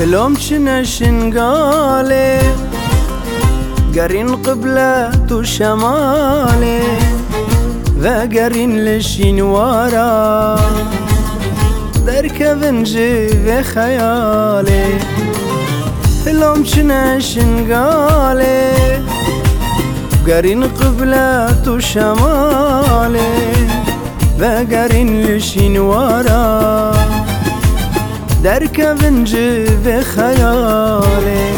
لوم شنا شنقالي قرين قبلة وشمالي وقرين للشنوارا دركب نجي في خيالي لوم شنا شنقالي قرين قبلة وشمالي وقرين للشنوارا دركب نجي في خيالي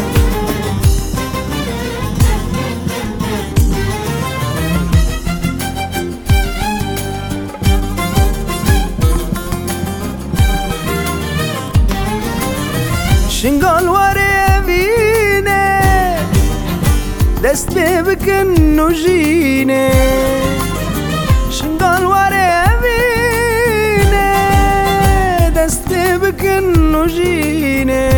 شنقال وري بيني دست بكن وجيني شنقال وري بيني دست بكن وجيني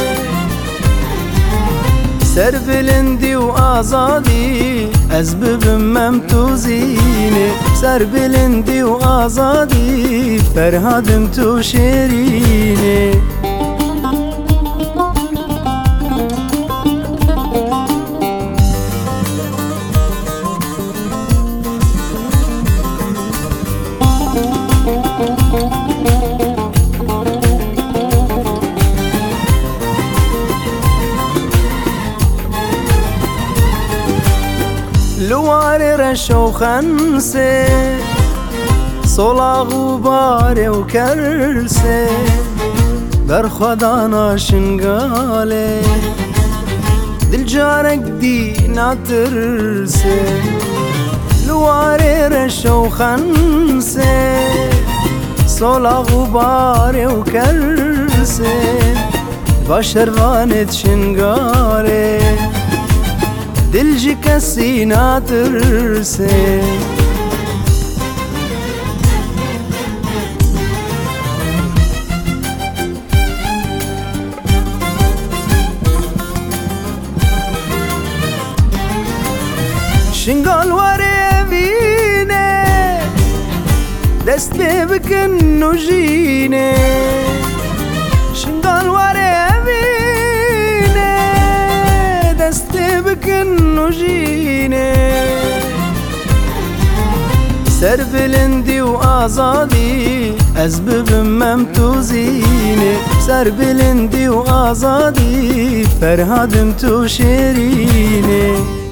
سرب لندي وآزادي أسبب ممتوزيني سرب لندي وآزادي فرهادم توشيريني لواري رشو خنسي صولا غباري وكرسي برخدانا شنقالي دل جارك دي ناترسي لواري رشو خنسي صولا غباري وكرسي بشر غانت شنقالي دلجي كسينا ترسي شنقال وري بيني دست بكن وجيني شنقال وري بيني دست بكن وجيني سرب لندي وآزادي أسبب ممتوزيني سرب لندي وآزادي فرهادم توشيريني